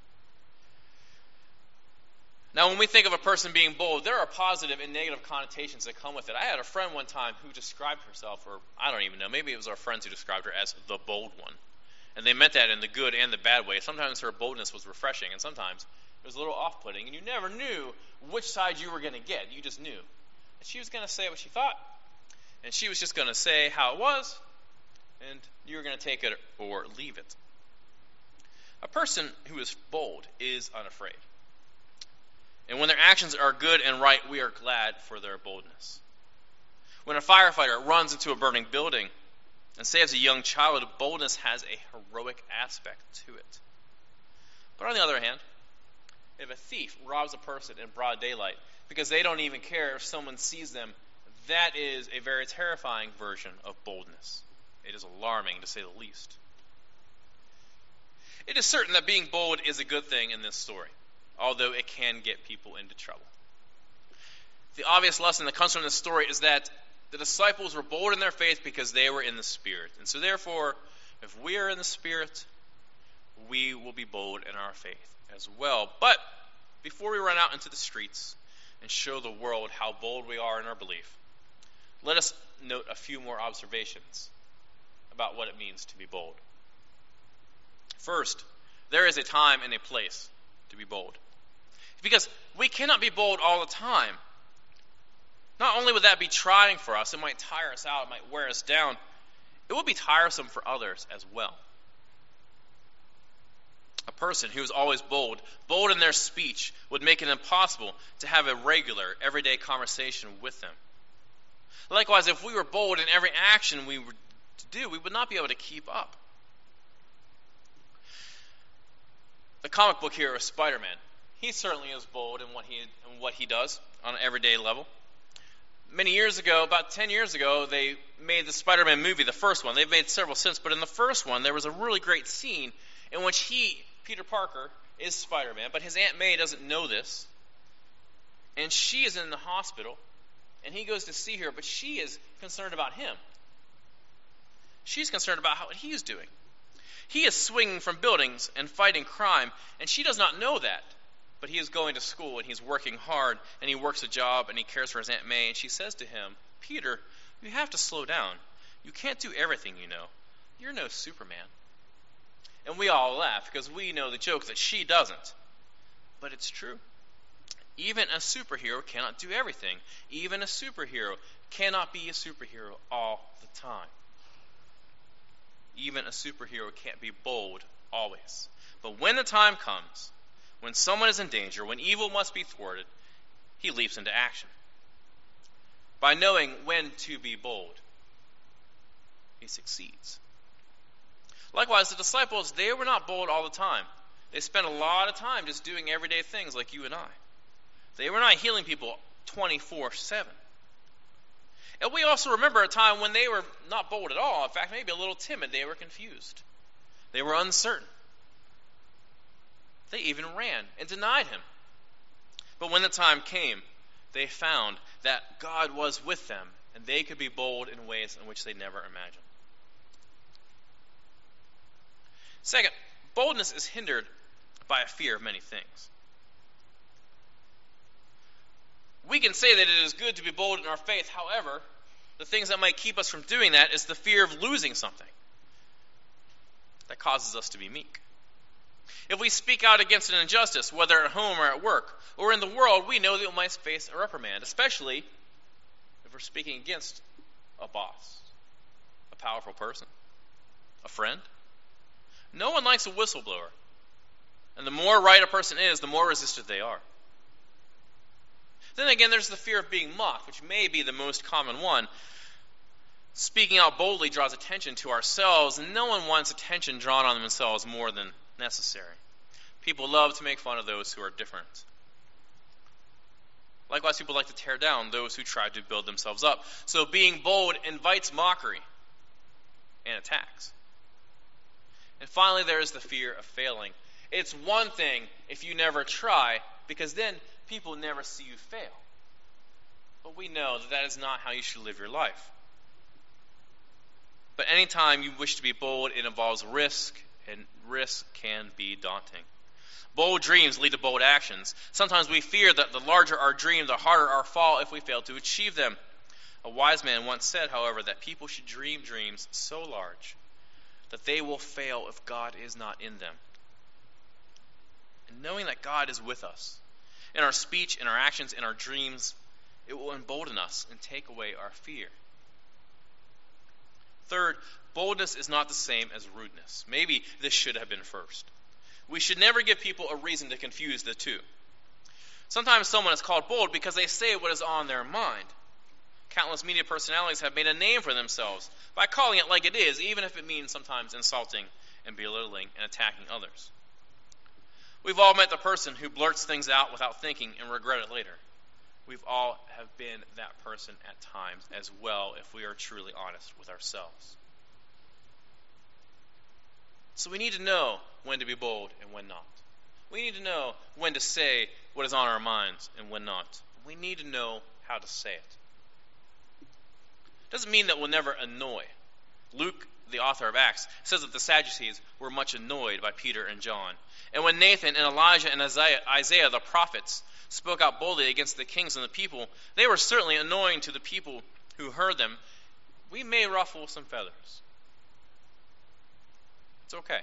Now, when we think of a person being bold, there are positive and negative connotations that come with it. I had a friend one time who described herself, or I don't even know, maybe it was our friends who described her as the bold one. And they meant that in the good and the bad way. Sometimes her boldness was refreshing, and sometimes it was a little off-putting, and you never knew which side you were going to get. You just knew. And she was going to say what she thought, and she was just going to say how it was, and you were going to take it or leave it. A person who is bold is unafraid. And when their actions are good and right, we are glad for their boldness. When a firefighter runs into a burning building and saves a young child, boldness has a heroic aspect to it. But on the other hand, if a thief robs a person in broad daylight because they don't even care if someone sees them, that is a very terrifying version of boldness. It is alarming, to say the least. It is certain that being bold is a good thing in this story, although it can get people into trouble. The obvious lesson that comes from this story is that the disciples were bold in their faith because they were in the Spirit. And so therefore, if we are in the Spirit, we will be bold in our faith as well. But before we run out into the streets and show the world how bold we are in our belief, let us note a few more observations about what it means to be bold. First, there is a time and a place to be bold. Because we cannot be bold all the time. Not only would that be trying for us, it might tire us out, it might wear us down, it would be tiresome for others as well. A person who is always bold, bold in their speech, would make it impossible to have a regular, everyday conversation with them. Likewise, if we were bold in every action we were to do, we would not be able to keep up. The comic book hero is Spider-Man. He certainly is bold in what he in what he does on an everyday level. Many years ago, about ten years ago, they made the Spider-Man movie, the first one. They've made several since, but in the first one, there was a really great scene in which he, Peter Parker, is Spider-Man, but his Aunt May doesn't know this. And she is in the hospital, and he goes to see her, but she is concerned about him. She's concerned about how he's doing. He is swinging from buildings and fighting crime, and she does not know that. But he is going to school, and he's working hard, and he works a job, and he cares for his Aunt May, and she says to him, Peter, you have to slow down. You can't do everything, you know. You're no Superman. And we all laugh, because we know the joke that she doesn't. But it's true. Even a superhero cannot do everything. Even a superhero cannot be a superhero all the time. Even a superhero can't be bold always. But when the time comes, when someone is in danger, when evil must be thwarted, he leaps into action. By knowing when to be bold, he succeeds. Likewise, the disciples, they were not bold all the time. They spent a lot of time just doing everyday things like you and I. They were not healing people twenty-four seven. And we also remember a time when they were not bold at all. In fact, maybe a little timid. They were confused. They were uncertain. They even ran and denied him. But when the time came, they found that God was with them, and they could be bold in ways in which they never imagined. Second, boldness is hindered by a fear of many things. We can say that it is good to be bold in our faith. However, the things that might keep us from doing that is the fear of losing something that causes us to be meek. If we speak out against an injustice, whether at home or at work or in the world, we know that we might face a reprimand, especially if we're speaking against a boss, a powerful person, a friend. No one likes a whistleblower. And the more right a person is, the more resistant they are. Then again, there's the fear of being mocked, which may be the most common one. Speaking out boldly draws attention to ourselves, and no one wants attention drawn on themselves more than necessary. People love to make fun of those who are different. Likewise, people like to tear down those who try to build themselves up. So being bold invites mockery and attacks. And finally, there is the fear of failing. It's one thing if you never try, because then people never see you fail. But we know that that is not how you should live your life. But anytime you wish to be bold, it involves risk, and risk can be daunting. Bold dreams lead to bold actions. Sometimes we fear that the larger our dream, the harder our fall if we fail to achieve them. A wise man once said, however, that people should dream dreams so large that they will fail if God is not in them. And knowing that God is with us, in our speech, in our actions, in our dreams, it will embolden us and take away our fear. Third, boldness is not the same as rudeness. Maybe this should have been first. We should never give people a reason to confuse the two. Sometimes someone is called bold because they say what is on their mind. Countless media personalities have made a name for themselves by calling it like it is, even if it means sometimes insulting and belittling and attacking others. We've all met the person who blurts things out without thinking and regret it later. We've all have been that person at times as well, if we are truly honest with ourselves. So we need to know when to be bold and when not. We need to know when to say what is on our minds and when not. We need to know how to say it. Doesn't mean that we'll never annoy. Luke, the author of Acts, says that the Sadducees were much annoyed by Peter and John. And when Nathan and Elijah and Isaiah, Isaiah the prophets spoke out boldly against the kings and the people, they were certainly annoying to the people who heard them. We may ruffle some feathers. It's okay.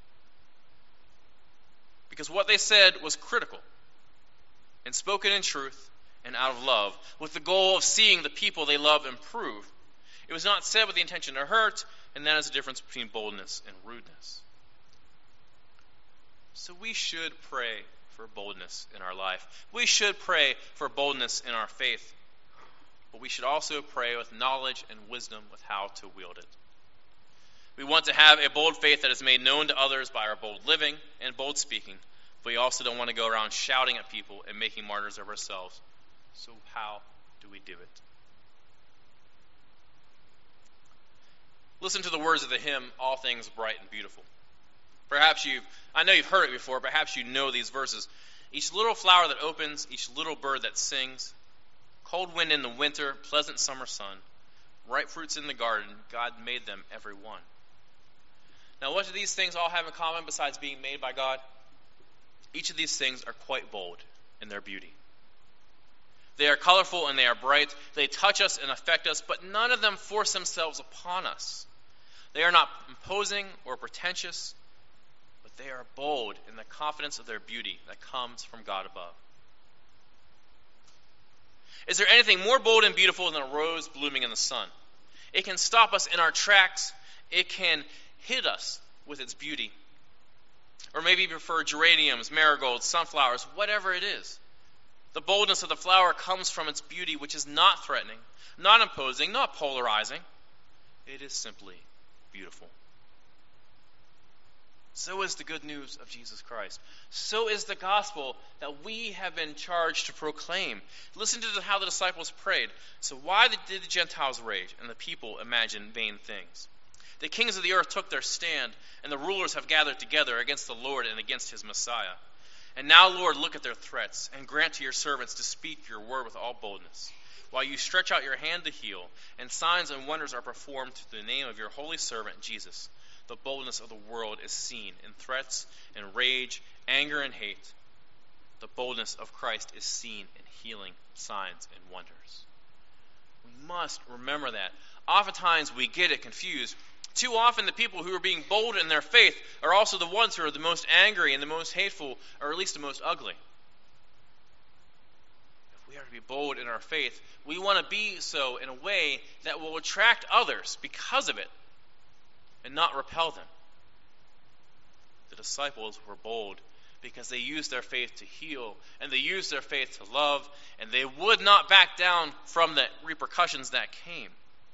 Because what they said was critical and spoken in truth and out of love, with the goal of seeing the people they love improve. It was not said with the intention to hurt, and that is the difference between boldness and rudeness. So we should pray for boldness in our life. We should pray for boldness in our faith. But we should also pray with knowledge and wisdom with how to wield it. We want to have a bold faith that is made known to others by our bold living and bold speaking. But we also don't want to go around shouting at people and making martyrs of ourselves. So how do we do it? Listen to the words of the hymn, All Things Bright and Beautiful. Perhaps you've, I know you've heard it before, perhaps you know these verses. Each little flower that opens, each little bird that sings, cold wind in the winter, pleasant summer sun, ripe fruits in the garden, God made them every one. Now, what do these things all have in common besides being made by God? Each of these things are quite bold in their beauty. They are colorful and they are bright. They touch us and affect us, but none of them force themselves upon us. They are not imposing or pretentious, but they are bold in the confidence of their beauty that comes from God above. Is there anything more bold and beautiful than a rose blooming in the sun? It can stop us in our tracks. It can hit us with its beauty. Or maybe you prefer geraniums, marigolds, sunflowers, whatever it is. The boldness of the flower comes from its beauty, which is not threatening, not imposing, not polarizing. It is simply beautiful. So is the good news of Jesus Christ. So is the gospel that we have been charged to proclaim. Listen to how the disciples prayed. So why did the Gentiles rage and the people imagine vain things? The kings of the earth took their stand, and the rulers have gathered together against the Lord and against his Messiah. And now, Lord, look at their threats, and grant to your servants to speak your word with all boldness, while you stretch out your hand to heal, and signs and wonders are performed through the name of your holy servant Jesus. The boldness of the world is seen in threats and rage, anger and hate. The boldness of Christ is seen in healing, signs, and wonders. We must remember that. Oftentimes we get it confused. Too often the people who are being bold in their faith are also the ones who are the most angry and the most hateful, or at least the most ugly. If we are to be bold in our faith, we want to be so in a way that will attract others because of it and not repel them. The disciples were bold because they used their faith to heal, and they used their faith to love, and they would not back down from the repercussions that came.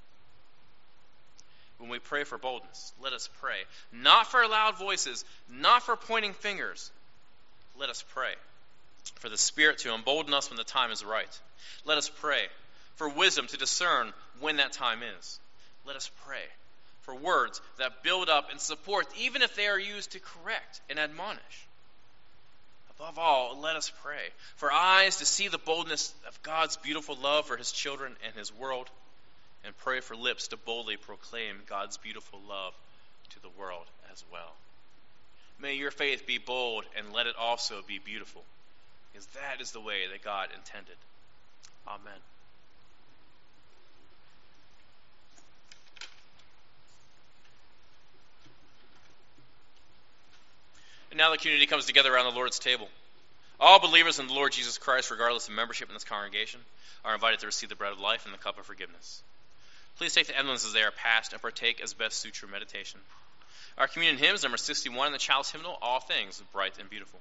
When we pray for boldness, let us pray, not for loud voices, not for pointing fingers, let us pray for the Spirit to embolden us when the time is right. Let us pray for wisdom to discern when that time is. Let us pray for words that build up and support, even if they are used to correct and admonish. Above all, let us pray for eyes to see the boldness of God's beautiful love for his children and his world, and pray for lips to boldly proclaim God's beautiful love to the world as well. May your faith be bold, and let it also be beautiful, because that is the way that God intended. Amen. And now the community comes together around the Lord's table. All believers in the Lord Jesus Christ, regardless of membership in this congregation, are invited to receive the bread of life and the cup of forgiveness. Please take the emblems as they are passed and partake as best suits your meditation. Our communion hymn is number sixty-one in the Child's Hymnal, All Things Bright and Beautiful.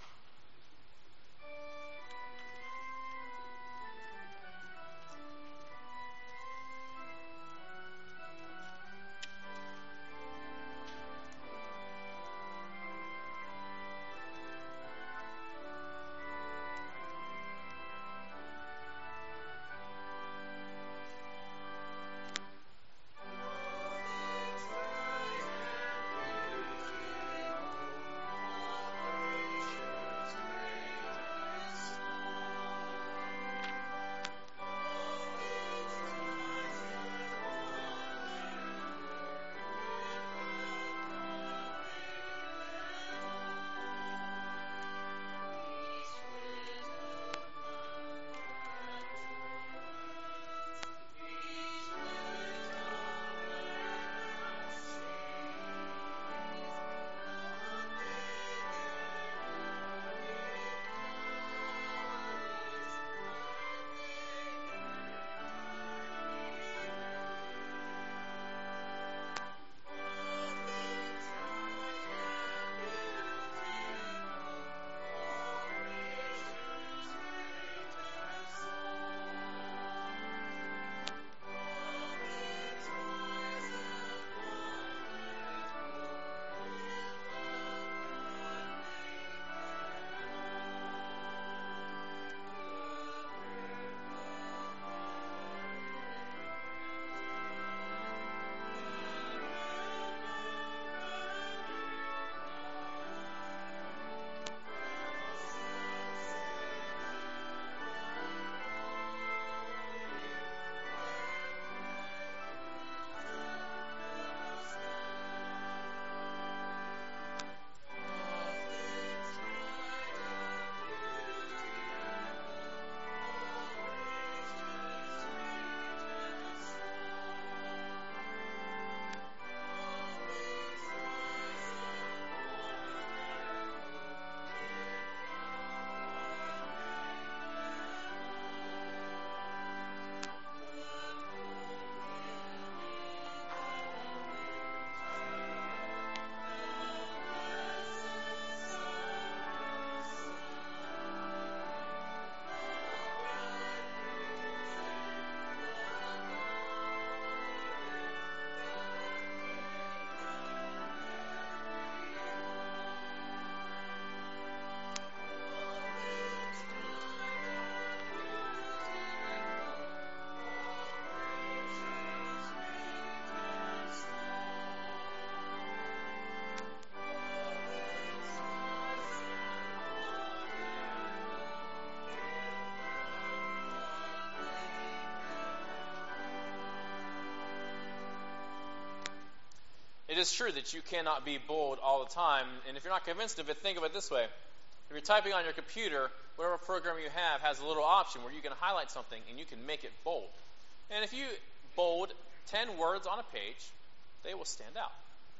It is true that you cannot be bold all the time, and if you're not convinced of it, think of it this way. If you're typing on your computer, whatever program you have has a little option where you can highlight something and you can make it bold. And if you bold ten words on a page, they will stand out.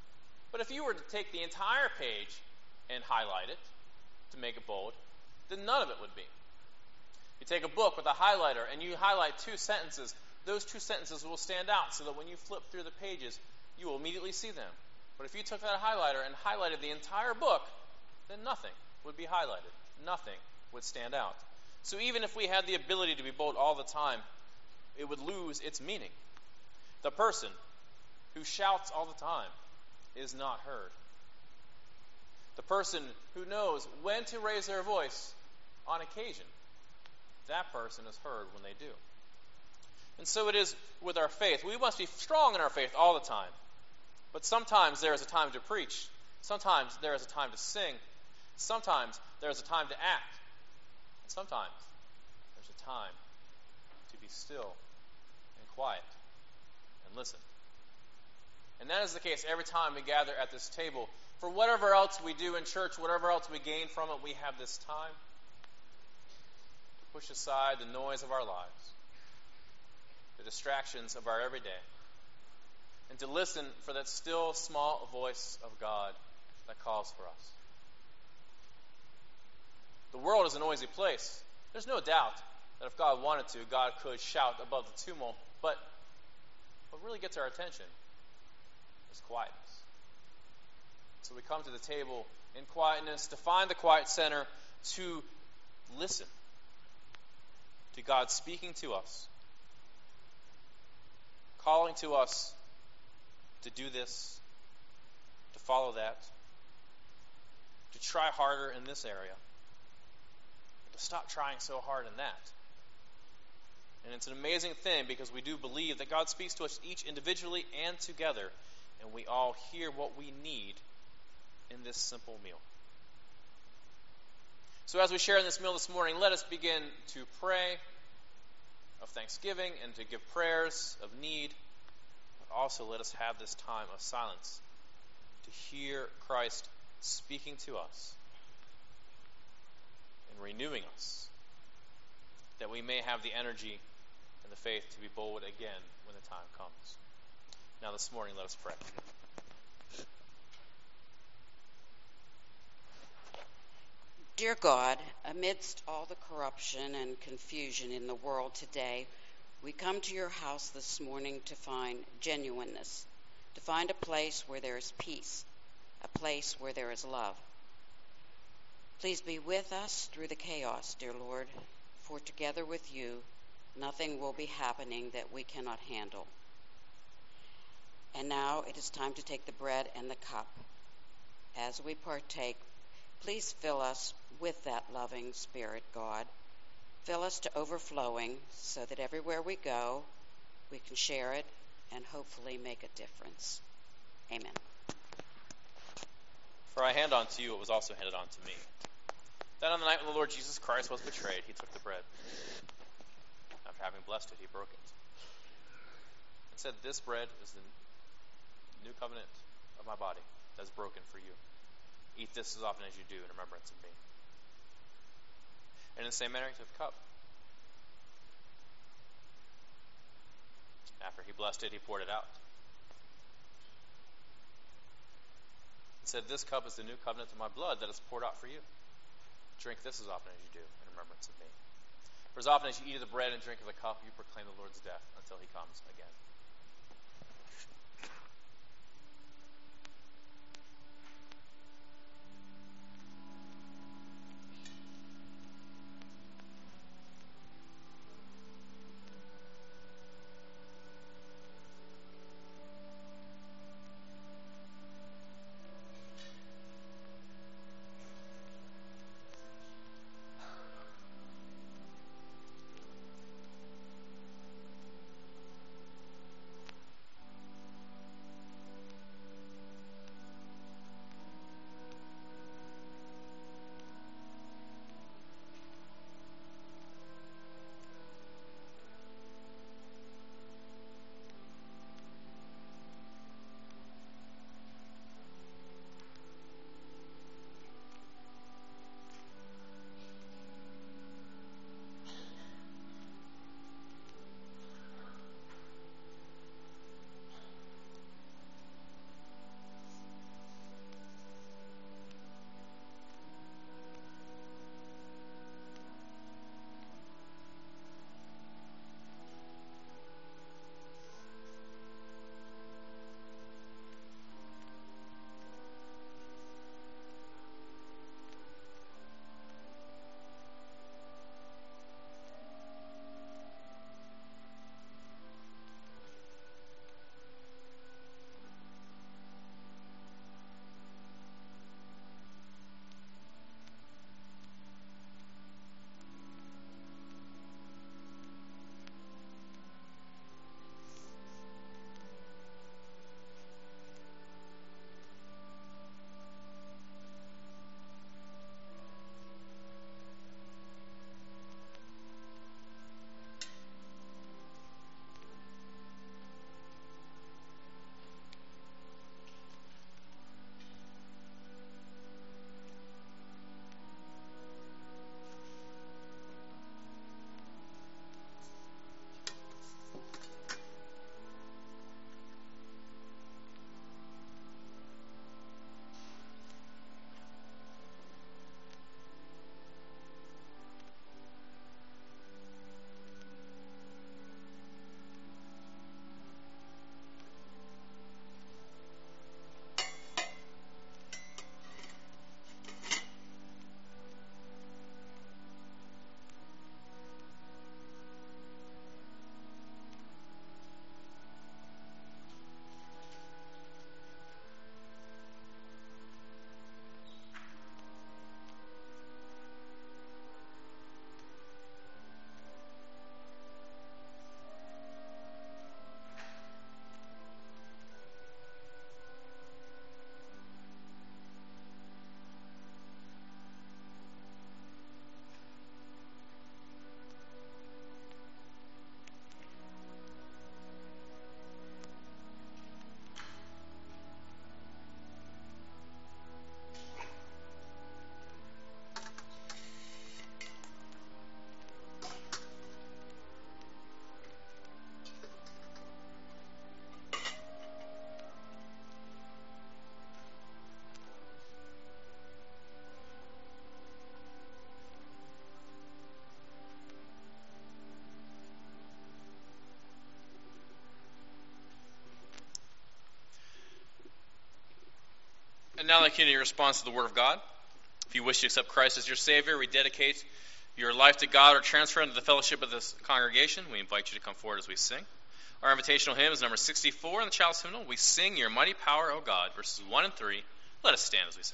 But if you were to take the entire page and highlight it to make it bold, then none of it would be. You take a book with a highlighter and you highlight two sentences, those two sentences will stand out so that when you flip through the pages, you will immediately see them. But if you took that highlighter and highlighted the entire book, then nothing would be highlighted. Nothing would stand out. So even if we had the ability to be bold all the time, it would lose its meaning. The person who shouts all the time is not heard. The person who knows when to raise their voice on occasion, that person is heard when they do. And so it is with our faith. We must be strong in our faith all the time. But sometimes there is a time to preach. Sometimes there is a time to sing. Sometimes there is a time to act. And sometimes there's a time to be still and quiet and listen. And that is the case every time we gather at this table. For whatever else we do in church, whatever else we gain from it, we have this time to push aside the noise of our lives, the distractions of our everyday, and to listen for that still small voice of God that calls for us. The world is a noisy place. There's no doubt that if God wanted to, God could shout above the tumult. But what really gets our attention is quietness. So we come to the table in quietness to find the quiet center, to listen to God speaking to us, calling to us to do this, to follow that, to try harder in this area, to stop trying so hard in that. And it's an amazing thing because we do believe that God speaks to us each individually and together, and we all hear what we need in this simple meal. So as we share in this meal this morning, let us begin to pray of thanksgiving and to give prayers of need. But also let us have this time of silence to hear Christ speaking to us and renewing us, that we may have the energy and the faith to be bold again when the time comes. Now this morning, let us pray. Dear God, amidst all the corruption and confusion in the world today, we come to your house this morning to find genuineness, to find a place where there is peace, a place where there is love. Please be with us through the chaos, dear Lord, for together with you, nothing will be happening that we cannot handle. And now it is time to take the bread and the cup. As we partake, please fill us with that loving Spirit, God. Fill us to overflowing so that everywhere we go, we can share it and hopefully make a difference. Amen. For I hand on to you what was also handed on to me. That on the night when the Lord Jesus Christ was betrayed, he took the bread. After having blessed it, he broke it. And said, "This bread is the new covenant of my body that is broken for you. Eat this as often as you do in remembrance of me." And in the same manner he took the cup. After he blessed it, he poured it out. And said, "This cup is the new covenant of my blood that is poured out for you. Drink this as often as you do in remembrance of me." For as often as you eat of the bread and drink of the cup, you proclaim the Lord's death until he comes again. now let's continue your response to the Word of God. If you wish to accept Christ as your Savior, rededicate your life to God, or transfer into the fellowship of this congregation, we invite you to come forward as we sing. Our invitational hymn is number sixty-four in the Child's Hymnal. We sing Your Mighty Power, O God, verses one and three. Let us stand as we sing.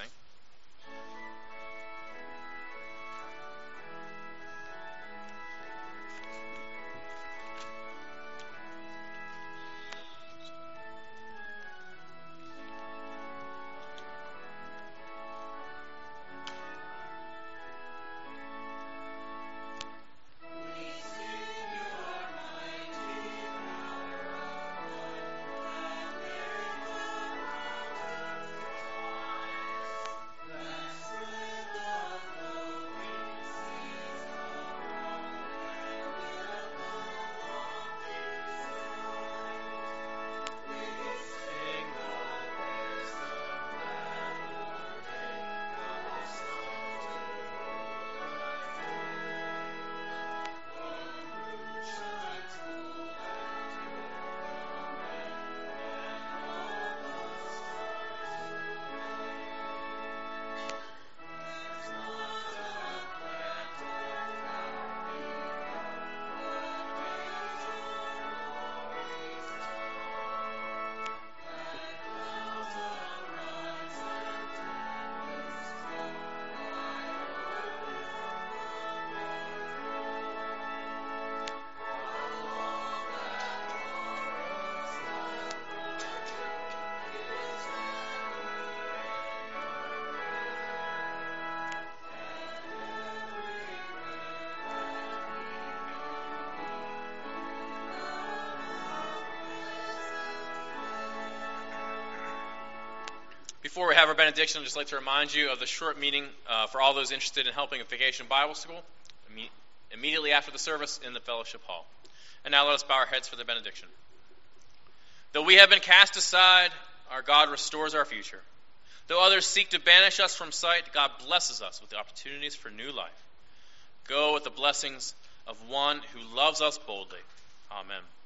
Before we have our benediction, I'd just like to remind you of the short meeting uh, for all those interested in helping with Vacation Bible School imme- immediately after the service in the fellowship hall. And now let us bow our heads for the benediction. Though we have been cast aside, our God restores our future. Though others seek to banish us from sight, God blesses us with the opportunities for new life. Go with the blessings of one who loves us boldly. Amen.